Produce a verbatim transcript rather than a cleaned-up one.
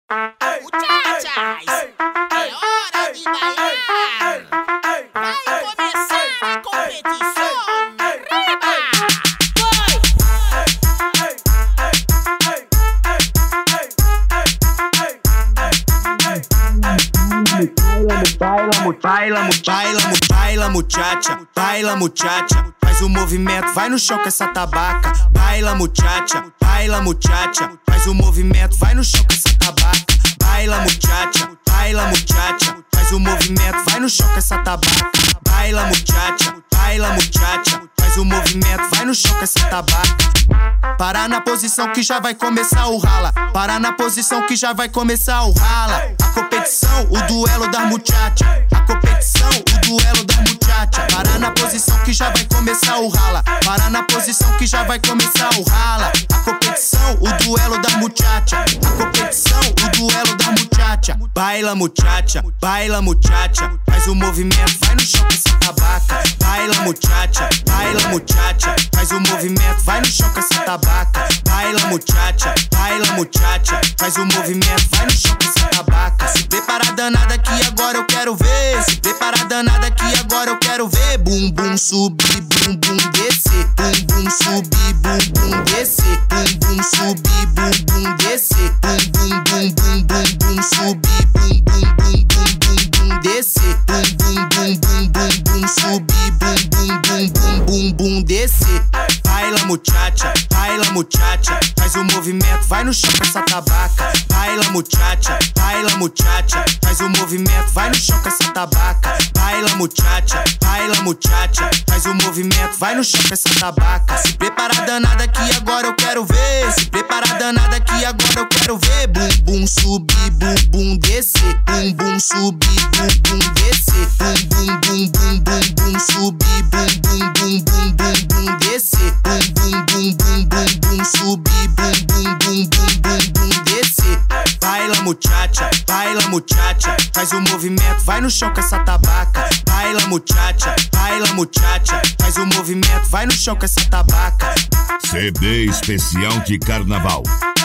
Muchachas, é hora de bailar. Vai começar a competição. Baila, baila, baila, baila, muchacha, baila, muchacha. Faz o movimento, vai no chão com essa tabaca. Baila, muchacha, baila, muchacha. Faz o movimento, vai no chão com essa tabaca. Baila, muchacha, baila, muchacha. Faz o movimento, vai no chão com essa tabaca. Baila, muchacha, baila, muchacha. Faz o movimento, vai no chão com essa tabaca. Para na posição que já vai começar o rala. Para na posição que já vai começar o rala. A competição, o duelo das muchacha. A competição, o duelo das muchacha. Para na posição que já vai começar o rala. Para na posição que já vai começar o rala. A competição, o duelo das muchacha. A competição, o duelo das muchacha. Baila, muchacha, baila, muchacha. Faz o movimento, vai no chão com essa tabaca. Baila, muchacha, baila, muchacha. Faz o movimento, vai no chão com essa tabaca. Baila, muchacha, baila, muchacha. Faz o movimento, vai no chão com essa tabaca. Se prepara danada que agora eu quero ver. Se prepara danada que agora eu quero ver. Bum, bum, subir, bum, bum, descer. Bum, bum, subir, bum, bum, descer. Bum, bum, subir, bum, bum, descer. Bum, bum, bum, bum, bum, bum, subir. Bum, bum, bum, bum, bum, bum, descer. Bum, bum, bum, bum, bum, bum, subir. Bum, bum, bum, bum, bum, bum, descer. Baila, muchacha, baila, muchacha. Faz o movimento, vai no chão com essa tabaca. Baila, muchacha, baila, muchacha. Faz o movimento, vai no chão com essa tabaca. Baila, muchacha, baila, muchacha. Faz o movimento, vai no chão com essa tabaca. Se prepara danada que agora eu quero ver. Se prepara danada que agora eu quero ver. Bum, bum, subir, bum, bum, descer. Bum, bum, subir, bum, bum, descer. Bum, bum, bum, bum, bum, bum, subir. Bum, bum, bum, bum, bum, bum, descer. Bum, bum, bum, bum, bum, bum, subir. Bum, bum, bum, bum, bum, bum, descer. Baila, muchacha, baila, muchacha. Faz o movimento, vai no chão com essa tabaca. Baila, muchacha, baila, muchacha. Faz o movimento, vai no chão com essa tabaca. C D especial de carnaval.